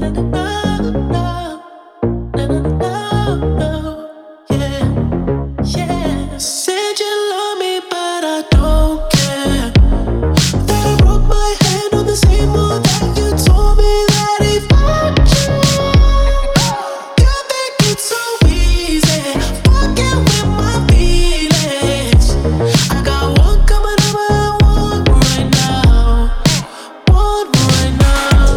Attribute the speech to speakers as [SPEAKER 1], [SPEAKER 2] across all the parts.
[SPEAKER 1] Yeah. Said you love me, but I don't care. That I broke my hand on the same wall that you told me that he fucked you. You think it's so easy, fucking with my feelings. I got one coming over and one right now. One right now.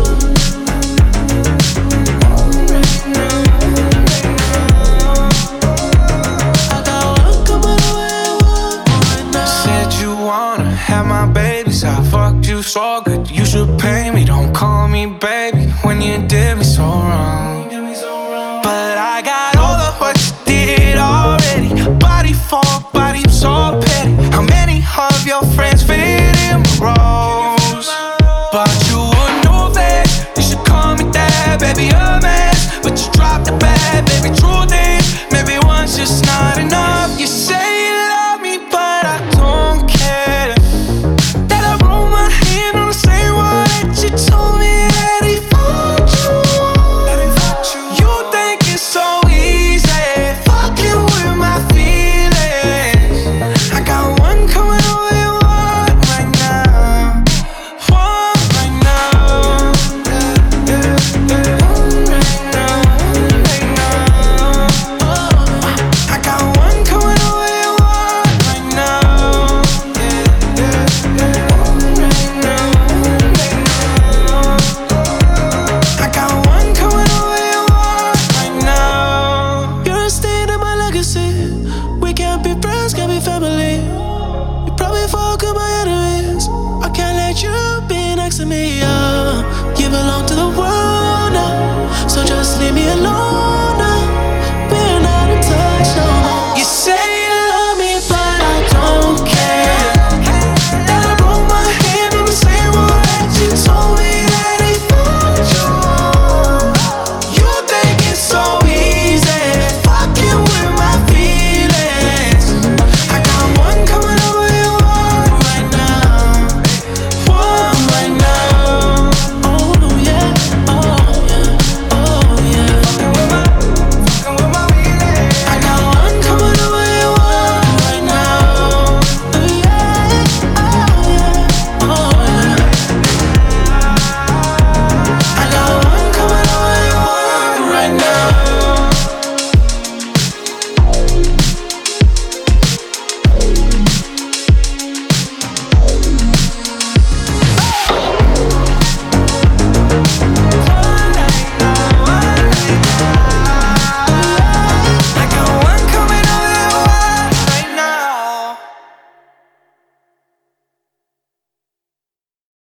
[SPEAKER 1] I got one coming over and one right now.
[SPEAKER 2] Said you wanna have my babies. I fucked you so good, you should pay me. Don't call me baby when you did me so wrong. But I got all of what you did already. Body for body, I'm so petty. How many of your friends